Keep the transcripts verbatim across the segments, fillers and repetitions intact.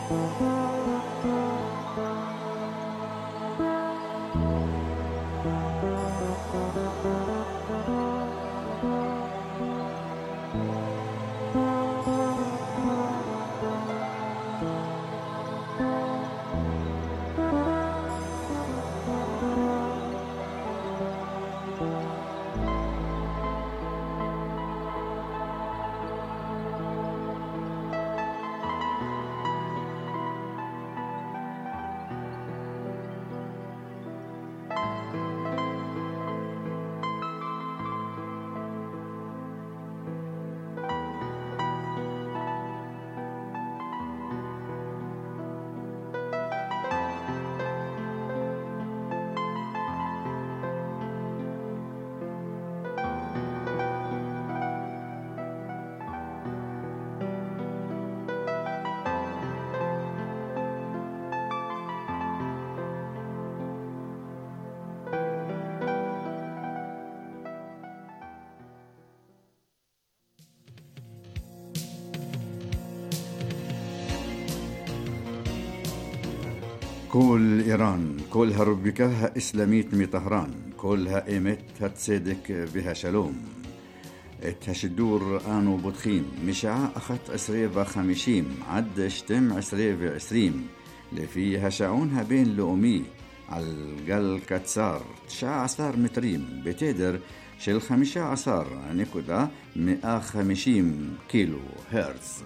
كل إيران كلها ربكها إسلاميت مي طهران كلها إيمت هتصدق بها شلوم اتهشدور آنو بدخيم مشاع أخت عسرية وخمشيم عد شتم عسرية وعسريم لفيها شعونها بين لؤمي على القل كتسار تشاع عصار متريم بتدر شل خمشة عصار نكودا مئة خمشيم كيلو هرتز.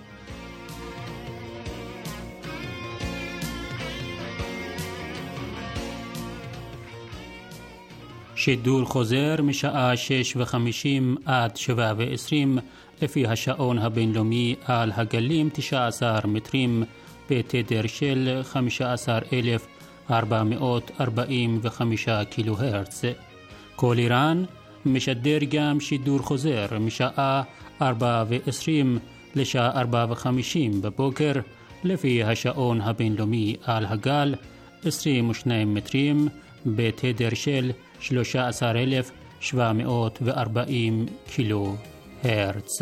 שידור חוזר משעה שש וחמישים עד שבע ועשרים לפי השעון הבינלאומי על הגלים תשע עשרה מטרים בתדר של חמישה עשר אלף ארבע מאות ארבעים וחמישה קילו הרץ. כל איראן משדר גם שידור חוזר משעה ארבע ועשרים לשעה ארבע וחמישים בבוקר לפי השעון הבינלאומי על הגל עשרים ושניים מטרים בתדר של שלושה עשר אלף שבע מאות וארבעים קילו הרץ.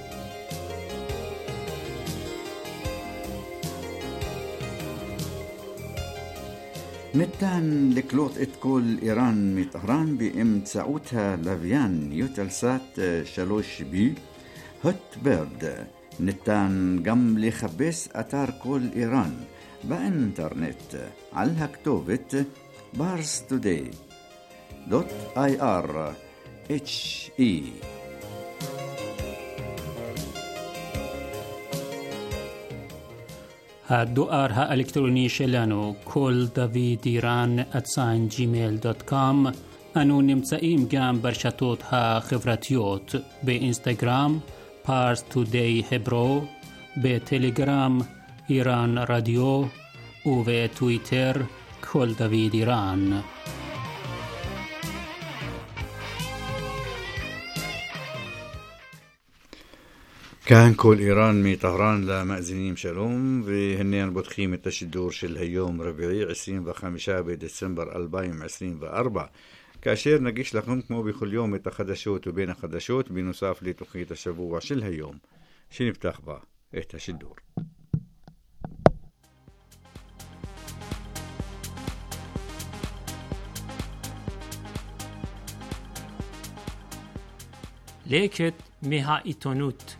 ניתן לקלוט את כל איראן מטהרן באמצעותה לוויין יוטלסאט שלוש בי הוטברד. ניתן גם לחפש אתר כל איראן באינטרנט על הכתובת פארס טודיי دوت اي ار اتش اي. הדואר האלקטרוני שלנו כל דוד איראן אטסן ג'ימייל דוט קום. אנו נמצאים גם ברשתות החברתיות באינסטגרם פארס טודיי הברו, בטלגרם איראן רדיו ובטוויטר כל דוד איראן. كان كل إيران مي طهران لمأذنين شلوم وهنين بتخيم التشدور شل هيوم ربيعي عشرين وخمسة بديسمبر ألفين وعشرين وأربعة كاشير نجيش لكم كمو بكل يوم التخدشوت وبين خدشوت بنصاف لتقيت الشبوع شل هيوم شين بتخبى التشدور. ليكت مها إيتونوت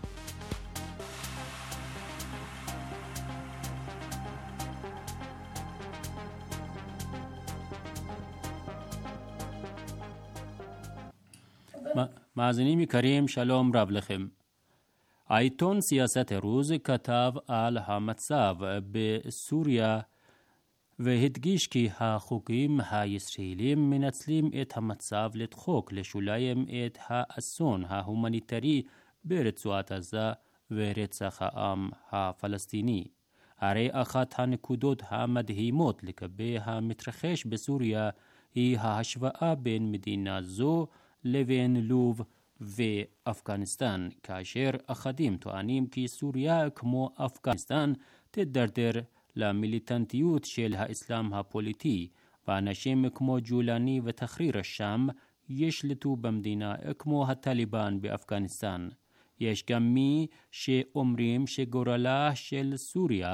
מאזינים יקרים, שלום רב לכם. העיתון סיאסת הרוז כתב על המצב בסוריה והדגיש כי החוקים הישראלים מנצלים את המצב לדחוק לשוליים את האסון ההומניטרי ברצועת עזה ורצח העם הפלסטיני. הרי אחת הנקודות המדהימות לגבי המתרחש בסוריה היא ההשוואה בין מדינה זו לבין לוב ואפגניסטן, כאשר אחדים טוענים כי סוריה כמו אפגניסטן תדרדר למיליטנטיות של האסלאם הפוליטי, ואנשים כמו ג'ולני ותחריר השם ישלטו במדינה כמו הטליבן באפגניסטן. יש גם מי שאומרים שגורלה של סוריה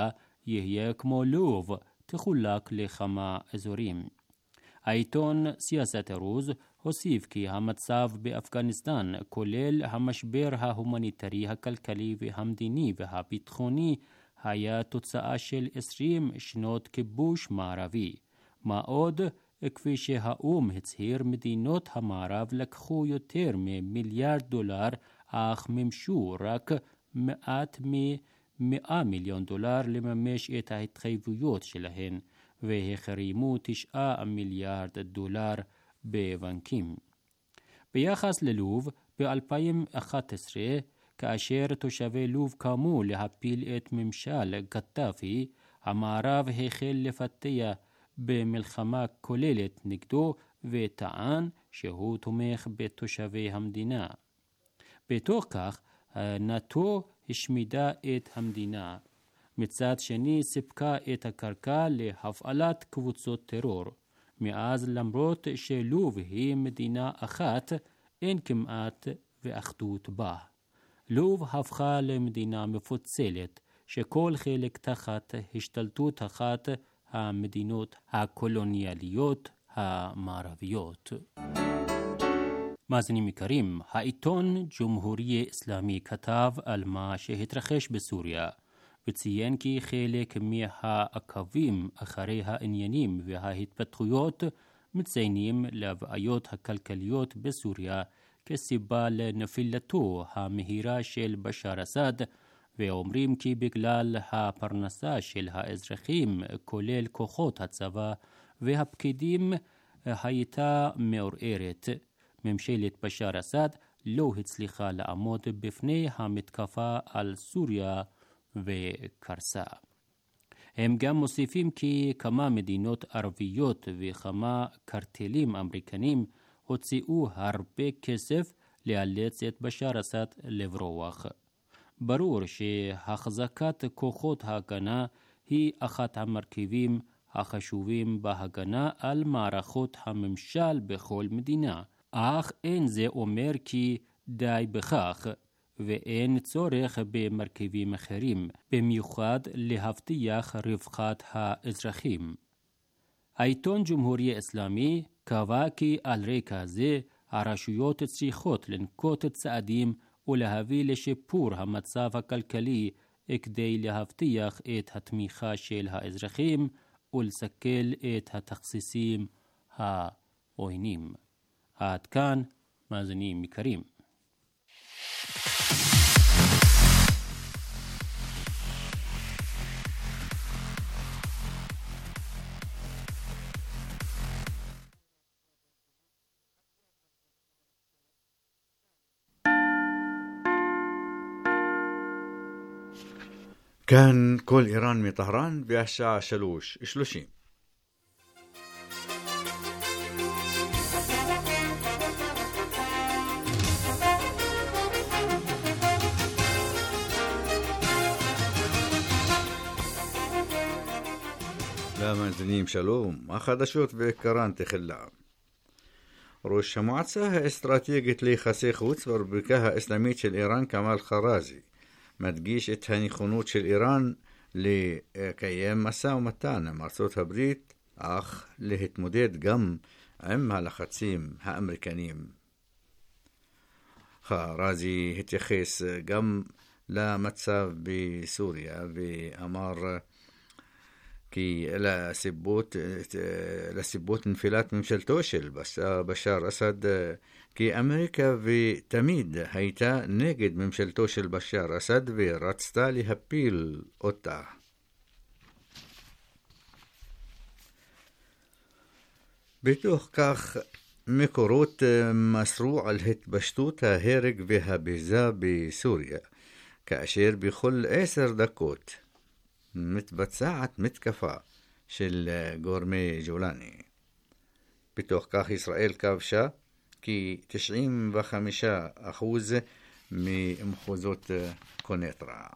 יהיה כמו לוב, תחולק לכמה אזורים. העיתון סיאסת ארוז הוסיף כי המצב באפגניסטן, כולל המשבר ההומניטרי, הכלכלי והמדיני והביטחוני, היה תוצאה של עשרים שנות כיבוש מערבי. מה עוד, כפי שהאום הצהיר, מדינות המערב לקחו יותר ממיליארד דולר, אך ממשו רק מעט מ-מאה מיליון דולר לממש את ההתחייבויות שלהן, והחרימו תשעה מיליארד דולר בבנקים. ביחס ללוב, ב-אלפיים ואחת עשרה, כאשר תושבי לוב קמו להפיל את ממשל קדאפי, המערב החל לפתח במלחמה כוללת נגדו וטען שהוא תומך בתושבי המדינה. בתוך כך, נאט"ו השמידה את המדינה. מצד שני, סיפקה את הקרקע להפעלת קבוצות טרור. מאז, למרות שלוב היא מדינה אחת, אין כמעט ואחדות בה. לוב הפכה למדינה מפוצלת, שכל חלק תחת השתלטות אחת המדינות הקולוניאליות המערביות. מאזינים יקרים, העיתון ג'ומהוריה אסלאמי כתב על מה שהתרחש בסוריה, וציין כי חלק מהעקבים אחרי העניינים וההתפתחויות מציינים לבעיות הכלכליות בסוריה כסיבה לנפילתו המהירה של בשאר אסד, ואומרים כי בגלל הפרנסה של האזרחים, כולל כוחות הצבא והפקידים, הייתה מעורערת. ממשלת בשאר אסד לא הצליחה לעמוד בפני המתקפה על סוריה וקרסה. הם גם מוסיפים כי כמה מדינות ערביות וכמה קרטלים אמריקנים הוציאו הרבה כסף לאלץ את בשאר אסד לברוח. ברור שהחזקת כוחות ההגנה היא אחת המרכיבים החשובים בהגנה על מערכות הממשל בכל מדינה, אך אין זה אומר כי די בכך, ואין צורך במרכיבים אחרים, במיוחד להבטיח רווחת האזרחים. העיתון ג'ומהוריה אסלאמי קבע כי על רקע זה הרשויות צריכות לנקוט צעדים ולהביא לשיפור המצב הכלכלי כדי להבטיח את התמיכה של האזרחים ולסכל את התכסיסים העוינים. עד כאן, מאזינים יקרים. כאן כל איראן מטהרן והשעה שלוש שלושים. למאזינים שלום, החדשות ועיקרן תחילה. ראש המועצה האסטרטגית ליחסי חוץ והרפובליקה האסלאמית של איראן כמאל ח'רזי מדגיש את הנכונות של איראן לקיים משא ומתן עם ארצות הברית, אך להתמודד גם עם הלחצים האמריקניים. ח'רזי התייחס גם למצב בסוריה ואמר כי לסיבות, לסיבות נפילת ממשלתו של בשאר אסד, כי אמריקה ותמיד הייתה נגד ממשלתו של בשאר אסד ורצתה להפיל אותה. בתוך כך מקורות מסרו על התפשטות ההרג והביזה בסוריה, כאשר בכל עשר דקות מתבצעת מתקפה של גורמי ג'ולני. בתוך כך ישראל כבשה כי תשעים וחמישה אחוז ממחוזות קונטרה.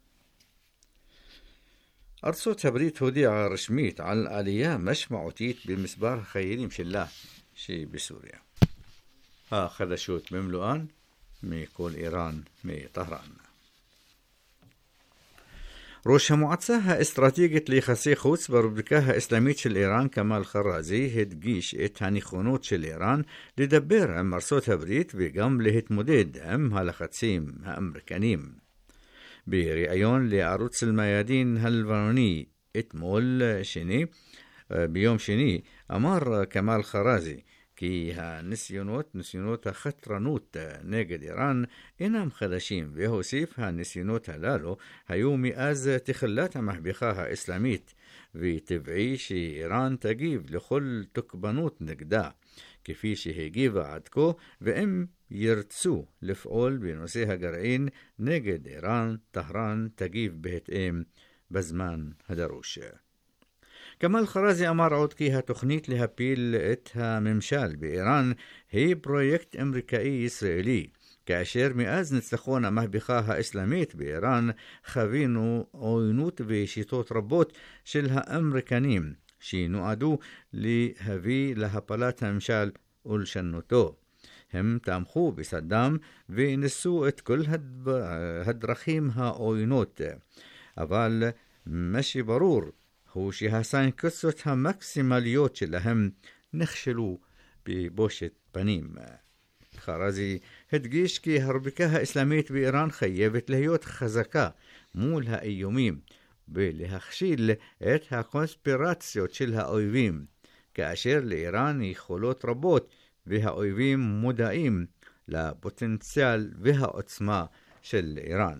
ארצות הברית הודיעה רשמית על עלייה משמעותית במספר החיילים שלה שבסוריה. החדשות במלואן מכל איראן מטהרן. ראש המועצה האסטרטגית ליחסי חוץ ברפובליקה האסלאמית של איראן כמאל חרזי הדגיש את הנכונות של איראן לדבר עם ארצות הברית וגם להתמודד עם הלחצים האמריקניים. בריאיון לערוץ אל-מיאדין הלבנוני אתמול שני, ביום שני, אמר כמאל חרזי כי הניסיונות, ניסיונות החתרנות נגד איראן אינם חדשים, והוסיף הניסיונות הללו היו מאז תחילת המהפכה האסלאמית, וטבעי שאיראן תגיב לכל תוקפנות נגדה, כפי שהגיבה עד כה, ואם ירצו לפעול בנושא הגרעין נגד איראן, טהרן תגיב בהתאם בזמן הדרוש. כמאל חרזי אמר עוד כי התוכנית להפיל את הממשל באיראן היא פרויקט אמריקאי-ישראלי, כאשר מאז ניצחון המהפכה האסלאמית באיראן חווינו עוינות ושיטות רבות של האמריקנים שנועדו להביא להפלת הממשל ולשנותו. הם תמכו בסדאם וניסו את כל הדרכים העוינות, אבל מה שברור הוא שהסנקציות המקסימליות שלהם נכשלו בבושת פנים. חרזי הדגיש כי הרפובליקה האסלאמית באיראן חייבת להיות חזקה מול האיומים ולהכשיל את הקונספירציות של האויבים, כאשר לאיראן יכולות רבות והאויבים מודעים לפוטנציאל והעוצמה של איראן.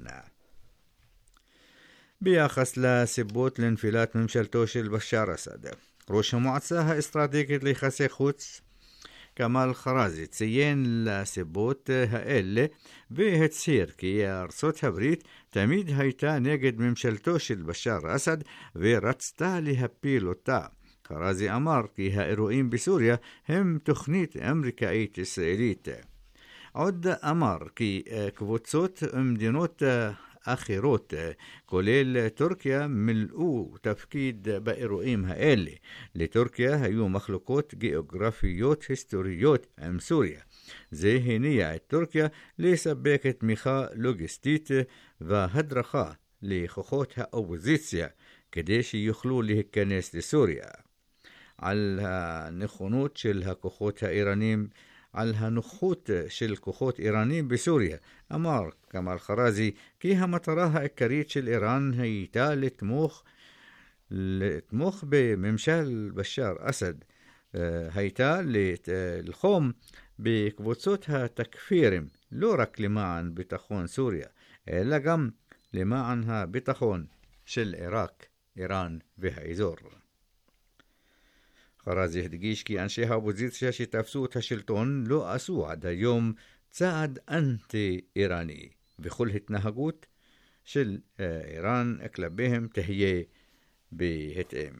ביחס לסיבות לנפילת ממשלתו של בשאר אסד, ראש המועצה האסטרטגית ליחסי חוץ כמאל חרזי ציין לסיבות האלה והצהיר כי ארצות הברית תמיד הייתה נגד ממשלתו של בשאר אסד ורצתה להפיל אותה. חרזי אמר כי האירועים בסוריה הם תוכנית אמריקאית ישראלית. עוד אמר כי קבוצות ומדינות אחרות, כולל טורקיה, מילאו תפקיד באירועים האלה. לטורקיה היו מחלוקות גיאוגרפיות היסטוריות עם סוריה. זה הניע את טורקיה לספק תמיכה לוגיסטית והדרכה לכוחות האופוזיציה כדי שיוכלו להיכנס לסוריה. על הנכונות של הכוחות האיראנים על הנוכחות של כוחות איראנים בסוריה, אמר כמאל חרזי כי המטרה העיקרית של איראן הייתה לתמוך, לתמוך בממשל בשאר אסד, הייתה ללחום בקבוצות התכפירים, לא רק למען ביטחון סוריה, אלא גם למען הביטחון של עיראק, איראן והאזור. חרזי הדגיש כי אנשי האופוזיציה שתפסו את השלטון לא עשו עד היום צעד אנטי-איראני, וכל התנהגות של איראן כלפיהם תהיה בהתאם.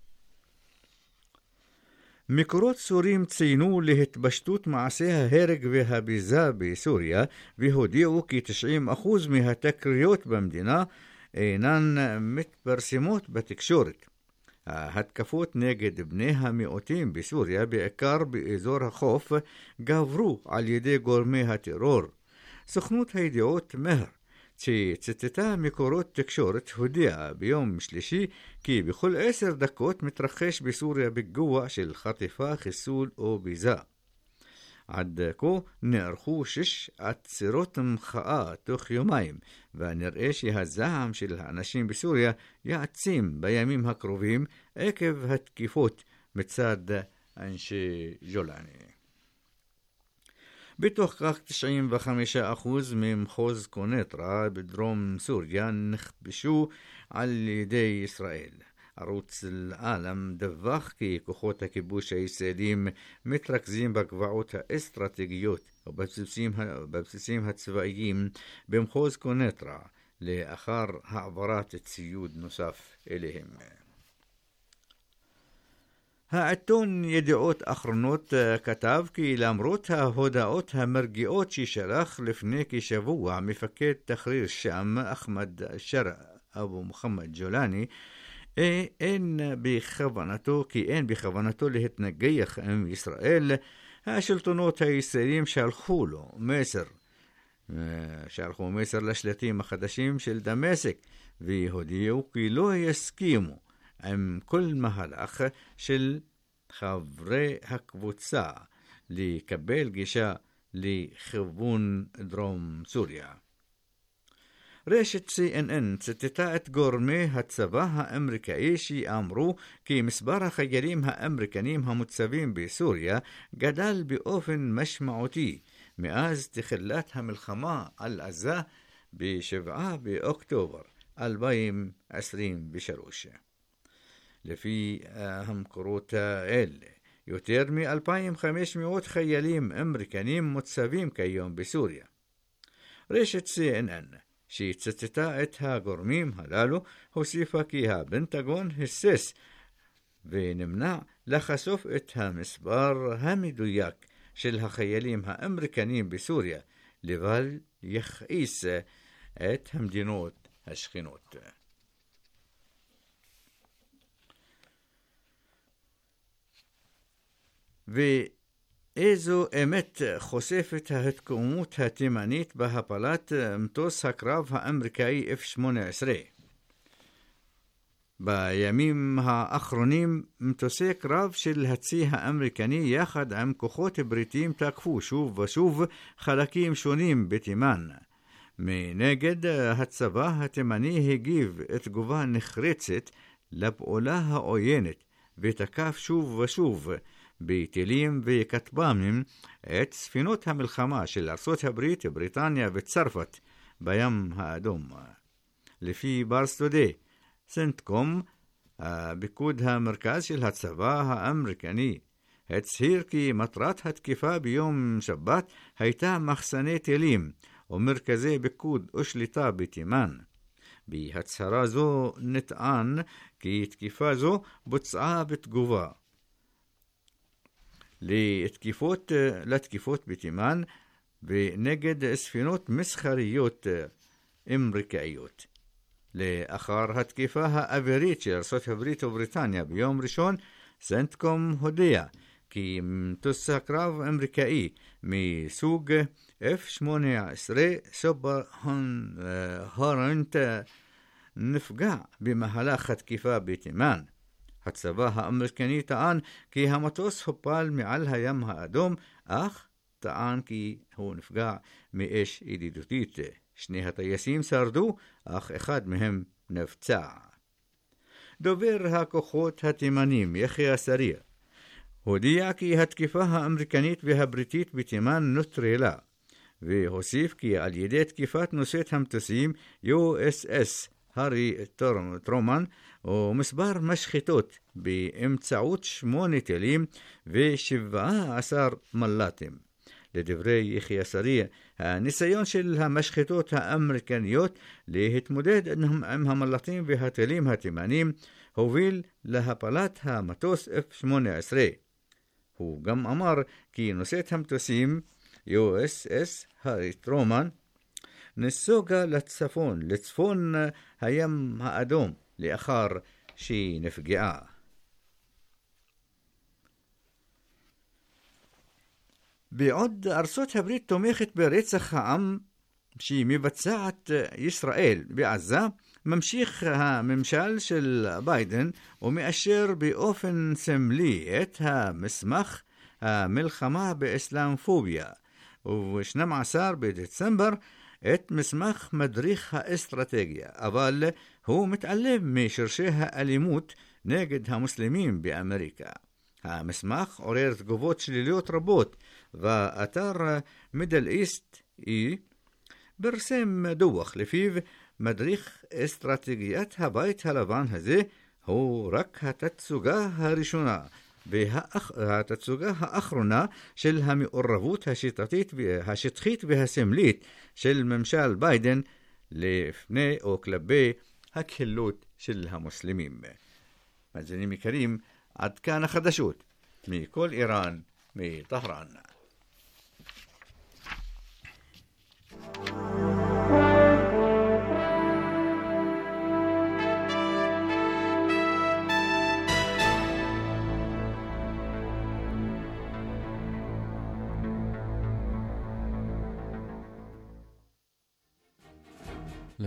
מקורות סוריים ציינו להתפשטות מעשי ההרג והביזה בסוריה, והודיעו כי תשעים אחוז מהתקריות במדינה אינן מתפרסמות בתקשורת. ההתקפות נגד בני המיעוטים בסוריה, בעיקר באזור החוף, גברו על ידי גורמי הטרור. סוכנות הידיעות מהר, שציטטה מקורות תקשורת, הודיעה ביום שלישי כי בכל עשר דקות מתרחש בסוריה פיגוע של חטיפה, חיסול או ביזה. עד כה נערכו שש עצרות מחאה תוך יומיים, ונראה שהזעם של האנשים בסוריה יעצים בימים הקרובים עקב התקיפות מצד אנשי ג'ולני. בתוך כך תשעים וחמישה אחוז ממחוז קונטרה בדרום סוריה נכבשו על ידי ישראל. ערוץ אל-עלם דווח כי כוחות הכיבוש הישראלים מתרכזים בגבעות האסטרטגיות ובבסיסים הצבאיים במחוז קונטרה לאחר העברת ציוד נוסף אליהם. העיתון ידיעות אחרונות כתב כי למרות ההודעות המרגיעות ששלח לפני כשבוע מפקד תחריר שם אחמד שרע אבו מוחמד ג'ולני, אין בכוונתו, כי אין בכוונתו להתנגח עם ישראל, השלטונות הישראלים שלחו לו מסר, שלחו מסר לשלטים החדשים של דמשק, והודיעו כי לא יסכימו עם כל מהלך של חברי הקבוצה לקבל גישה לכיוון דרום סוריה. רשת סי אן אן ציטטה את גורמי הצבא האמריקאי שאמרו כי מספר החיילים האמריקנים המוצבים בסוריה גדל באופן משמעותי מאז תחילת המלחמה על עזה ב-שבעה באוקטובר אלפיים עשרים ושלוש. לפי המקורות האלה, יותר מ-אלפיים וחמש מאות חיילים אמריקנים מוצבים כיום בסוריה. רשת סי אן אן שציטטה את הגורמים הללו הוסיפה כי הפנטגון היסס ונמנע לחשוף את המספר המדויק של החיילים האמריקנים בסוריה, לבל יכעיס את המדינות השכנות. ואיזו אמת חושפת ההתקוממות התימנית בהפלת מטוס הקרב האמריקאי אף שמונה עשרה. בימים האחרונים מטוסי קרב של הצי האמריקני יחד עם כוחות בריטיים תקפו שוב ושוב חלקים שונים בתימן. מנגד, הצבא התימני הגיב תגובה נחרצת לפעולה העוינת ותקף שוב ושוב בטילים וכטב"מים את ספינות המלחמה של ארצות הברית, בריטניה וצרפת בים האדום. לפי ברסטודי, סנטקום, הפיקוד המרכז של הצבא האמריקני, הצהיר כי מטרת התקיפה ביום שבת הייתה מחסני טילים ומרכזי פיקוד ושליטה בתימן. בהצהרה זו נטען כי תקיפה זו בוצעה בתגובה לתקיפות, לתקיפות בתימן ונגד ספינות מסחריות אמריקאיות. לאחר התקיפה האווירית של ארצות הברית ובריטניה ביום ראשון, סנטקום הודיע כי מטוס הקרב אמריקאי מסוג אף שמונה עשרה סופר הורנט נפגע במהלך התקיפה בתימן. הצבא האמריקני טען כי המטוס הופל מעל הים האדום, אך טען כי הוא נפגע מאש ידידותית. שני הטייסים שרדו, אך אחד מהם נפצע. דובר הכוחות התימנים יחיא סריה הודיע כי התקיפה האמריקנית והבריטית בתימן נוטרלה, והוסיף כי על ידי תקיפת נושאת המטוסים יו אס אס הארי טרומן ומספר משחטות באמצעות שמונה טילים ושבעה עשר מל"טים. לדברי יחיא סריה, הניסיון של המשחטות האמריקניות להתמודד עם המל"טים והטילים התימנים הוביל להפלת המטוס אף שמונה עשרה. הוא גם אמר כי נושאת המטוסים יו אס אס הארי טרומן נסוגה לצפון, לצפון הים האדום, לאחר שהיא נפגעה. בעוד ארצות הברית תומכת ברצח העם שהיא מבצעת ישראל בעזה, ממשיך הממשל של ביידן ומאשר באופן סמלי את המסמך המלחמה באסלאמופוביה, וב-שנים עשר בדצמבר את מסמך מדריך האסטרטגיה, אבל הוא מתעלם משרשי האלימות נגד המוסלמים באמריקה. המסמך עורר תגובות שליליות רבות, ואתר מידל איסט אי פרסם דוח לפיו מדריך אסטרטגיית הבית הלבן הזה הוא רק התצוגה הראשונה והתצוגה האחרונה של המעורבות השיטתית והשטחית והסמלית של ממשל ביידן לפני או כלפי הקהילות של המוסלמים. מאזינים יקרים, עד כאן החדשות מכל איראן, מטהרן.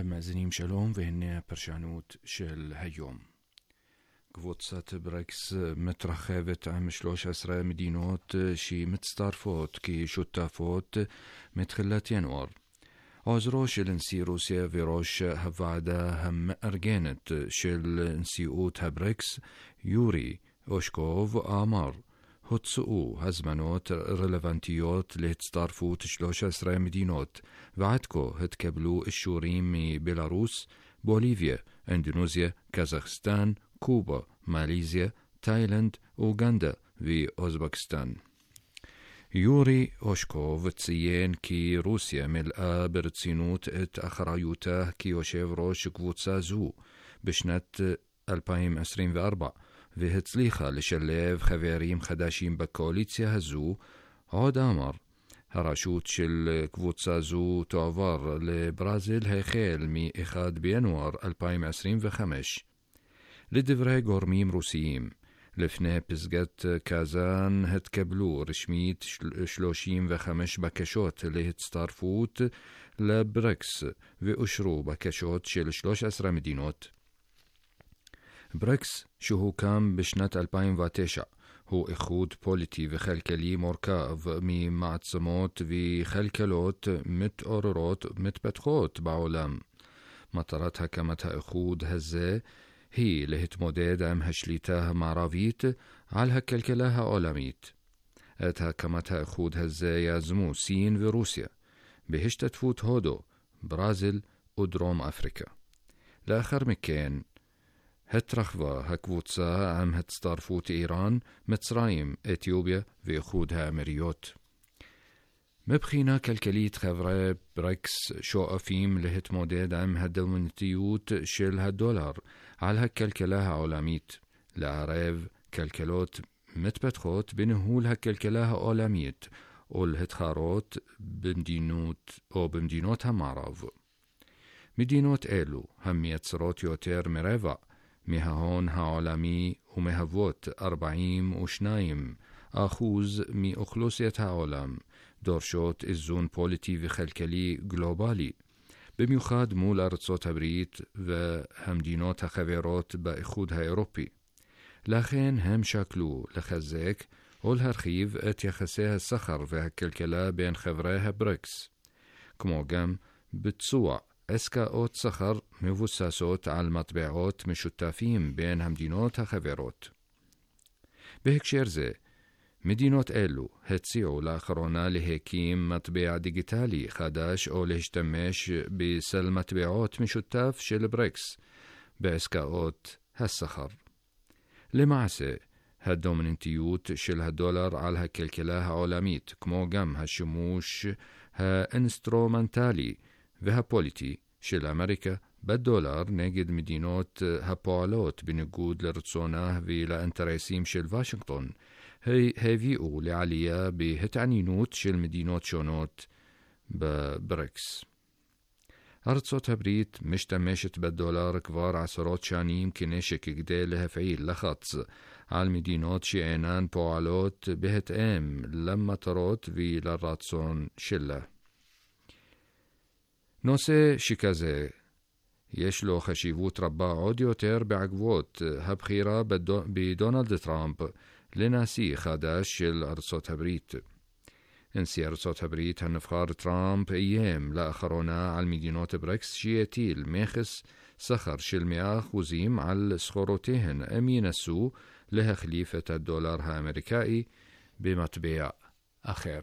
למאזינים שלום, והנה הפרשנות של היום. קבוצת ברקס מתרחבת עם שלוש עשרה מדינות שמצטרפות כשותפות מתחילת ינואר. עוזרו של נשיא רוסיה וראש הוועדה המארגנת של נשיאות הברקס, יורי אושקוב, אמר, הוצאו הזמנות רלוונטיות להצטרפות שלוש עשרה מדינות, ועד כה התקבלו אישורים מבלרוס, בוליביה, אינדונזיה, קזחסטן, קובה, מלזיה, תאילנד, אוגנדה ואוזבקיסטן. יורי אושקוב ציין כי רוסיה מלאה ברצינות את אחריותה כיושב ראש קבוצה זו בשנת אלפיים עשרים וארבע, והצליחה לשלב חברים חדשים בקואליציה הזו. עוד אמר, הרשות של קבוצה זו תועבר לברזיל החל מ-אחד בינואר אלפיים עשרים וחמש. לדברי גורמים רוסיים, לפני פסגת קזאן התקבלו רשמית שלושים וחמש בקשות להצטרפות לברקס, ואושרו בקשות של שלוש עשרה מדינות. ברקס, שהוקם בשנת אלפיים ותשע, הוא איחוד פוליטי וכלכלי מורכב ממעצמות וכלכלות מתעוררות ומתפתחות בעולם. מטרת הקמת האיחוד הזה היא להתמודד עם השליטה המערבית על הכלכלה העולמית. את הקמת האיחוד הזה יזמו סין ורוסיה, בהשתתפות הודו, ברזיל ודרום אפריקה. לאחר מכן, התרחבה הקבוצה עם הצטרפות איראן, מצרים, אתיופיה ואיחוד האמירויות. מבחינה כלכלית, חברי ברקס שואפים להתמודד עם הדומיננטיות של הדולר על הכלכלה העולמית, לערב כלכלות מתפתחות בניהול הכלכלה העולמית ולהתחרות במדינות או במדינות המערב. מדינות אלו המייצרות יותר מרבע מההון העולמי ומהוות ארבעים ושניים אחוז מאוכלוסיית העולם, דורשות איזון פוליטי וכלכלי גלובלי, במיוחד מול ארצות הברית והמדינות החברות באיחוד האירופי. לכן הם שקלו לחזק ולהרחיב את יחסי הסחר והכלכלה בין חברי הברקס, כמו גם ביצוע עסקאות סחר מבוססות על מטבעות משותפים בין המדינות החברות. בהקשר זה, מדינות אלו הציעו לאחרונה להקים מטבע דיגיטלי חדש או להשתמש בסל מטבעות משותף של ברקס בעסקאות הסחר. למעשה, הדומיננטיות של הדולר על הכלכלה העולמית, כמו גם השימוש האינסטרומנטלי והפוליטי של אמריקה בדולר נגד מדינות הפועלות בניגוד לרצונה ולאינטרסים של וושינגטון, הביאו לעלייה בהתעניינות של מדינות שונות בברקס. ארצות הברית משתמשת בדולר כבר עשרות שנים כנשק כדי להפעיל לחץ על מדינות שאינן פועלות בהתאם למטרות ולרצון שלה. נושא שכזה יש לו חשיבות רבה עוד יותר בעקבות הבחירה בדונלד טראמפ לנשיא חדש של ארצות הברית. נשיא ארצות הברית הנבחר טראמפ איים לאחרונה על מדינות ברקס שיטיל מכס סחר של מאה אחוזים על סחורותיהן אם ינסו להחליף את הדולר האמריקאי במטבע אחר.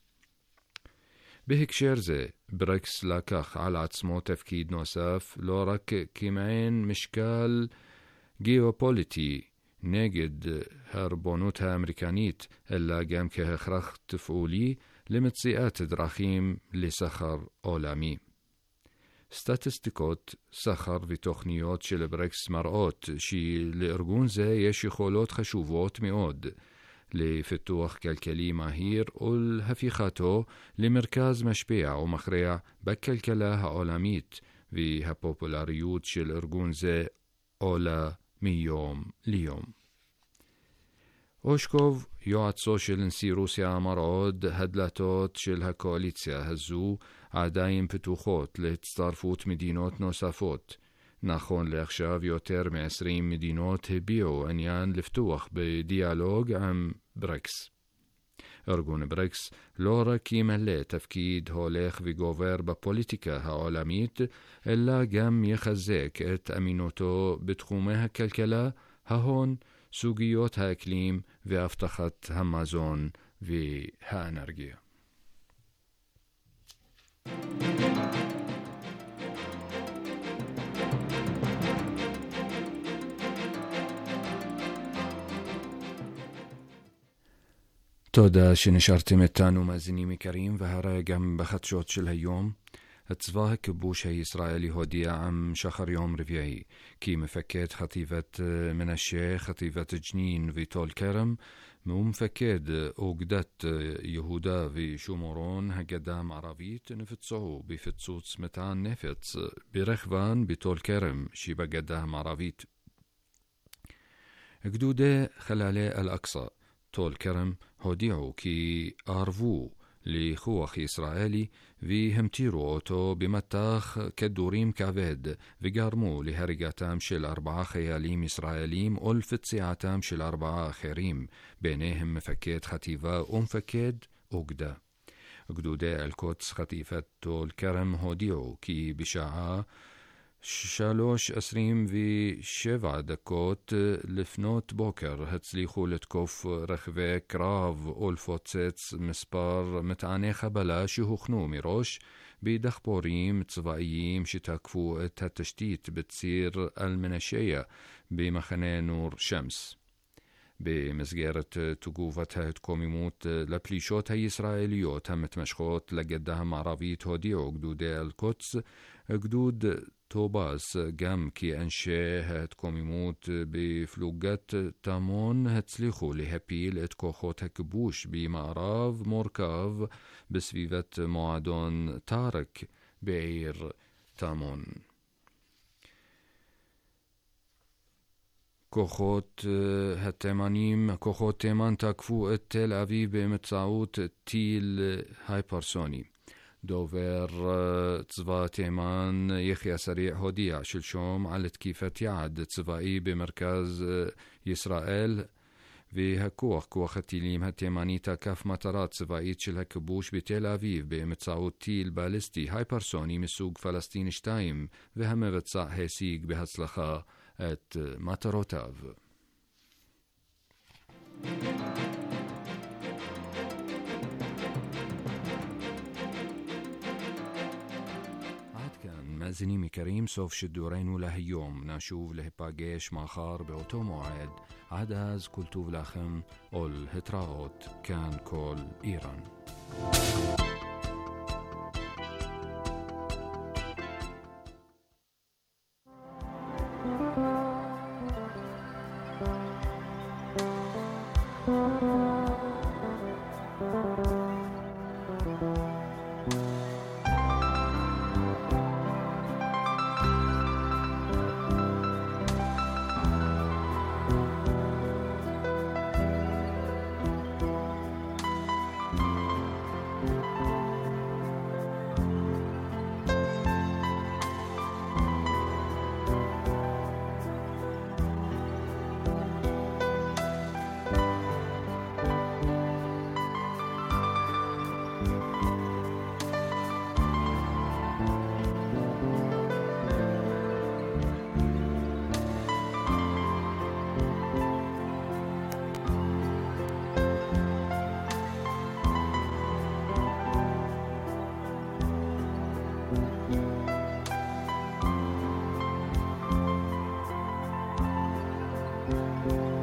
בהקשר זה, ברקס לקח על עצמו תפקיד נוסף לא רק כמעין משקל גיאופוליטי נגד הריבונות האמריקנית, אלא גם כהכרח תפעולי למציאת דרכים לסחר עולמי. סטטיסטיקות סחר ותוכניות של ברקס מראות שלארגון זה יש יכולות חשובות מאוד לפיתוח כלכלי מהיר ולהפיכתו למרכז משפיע ומכריע בכלכלה העולמית, והפופולריות של ארגון זה עולה מיום ליום. אושקוב יועצו של נשיא רוסיה אמר עוד, הדלתות של הקואליציה הזו עדיין פתוחות להצטרפות מדינות נוספות. נכון לעכשיו יותר מ-עשרים מדינות הביעו עניין לפתוח בדיאלוג עם ברקס. ארגון ברקס לא רק ימלא תפקיד הולך וגובר בפוליטיקה העולמית, אלא גם יחזק את אמינותו בתחומי הכלכלה, ההון, סוגיות האקלים והבטחת המזון והאנרגיה. תודה שנשארתם איתנו מאזינים יקרים, והרי גם בחדשות של היום. הצבא הכיבוש הישראלי הודיע עם שחר יום רביעי כי מפקד חטיבת מנשה, חטיבת ג'נין וטול כרם ומפקד אוגדת יהודה ושומרון הגדה המערבית נפצעו בפצוץ מטען נפץ ברכבן בטול כרם שבגדה המערבית. גדודי חללי אל-אקצא טול כרם הודיעו כי ערבו לכוח ישראלי והמטירו אותו במטח כדורים כבד וגרמו להריגתם של ארבעה חיילים ישראלים ולפציעתם של ארבעה אחרים, ביניהם מפקד חטיבה ומפקד אוגדה. גדודי אל-קודס חטיבת טול כרם הודיעו כי בשעה שלוש עשרים ושבע דקות לפנות בוקר הצליחו לתקוף רכבי קרב ולפוצץ מספר מטעני חבלה שהוכנו מראש בדחפורים צבאיים שתקפו את התשתית בציר אל-מנשיה במחנה נור שמס. במסגרת תגובת ההתקוממות לפלישות הישראליות המתמשכות לגדה המערבית הודיעו גדודי אל-קודס, גדוד טובאס, גם כי אנשי ההתקוממות בפלוגת תמון הצליחו להפיל את כוחות הכיבוש במערב מורכב בסביבת מועדון טארק בעיר תמון. כוחות התימנים, כוחות תימן תקפו את תל אביב באמצעות טיל הייפרסוני. דובר צבא תימן יחיא סריע הודיע שלשום על תקיפת יעד צבאי במרכז ישראל, והכוח, כוח הטילים התימני תקף מטרה צבאית של הכיבוש בתל אביב באמצעות טיל בליסטי הייפרסוני מסוג פלסטין שתיים, והמבצע השיג בהצלחה את מטרותיו. עד כאן מאזינים יקרים, סוף שידורנו להיום. נשוב להיפגש מחר באותו מועד. עד אז כל טוב לכם ולהתראות. כאן כל איראן. Thank you.